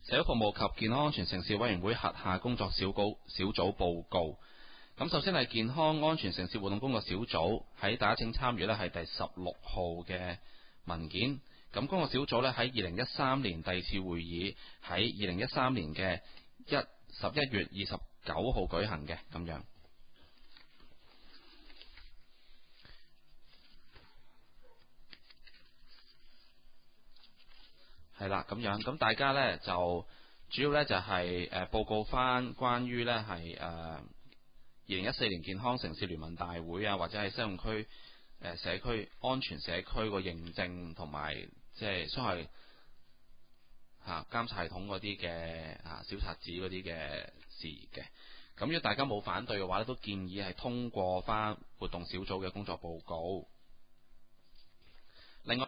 社會服務及健康安全城市委員會轄下工作小組報告。咁首先係健康安全城市活動工作小組，喺大家請參與呢係第16號嘅文件。咁工作小組呢，喺2013年第二次會議喺2013年嘅11月29號舉行嘅咁樣。係啦，咁樣咁大家呢就主要呢就係報告翻關於呢係2014年健康城市聯盟大會啊，或者係西貢區社區安全社區個認證同埋即係所謂監察系統嗰啲嘅小冊子嗰啲嘅事宜嘅。咁如果大家冇反對嘅話咧，都建議係通過翻活動小組嘅工作報告。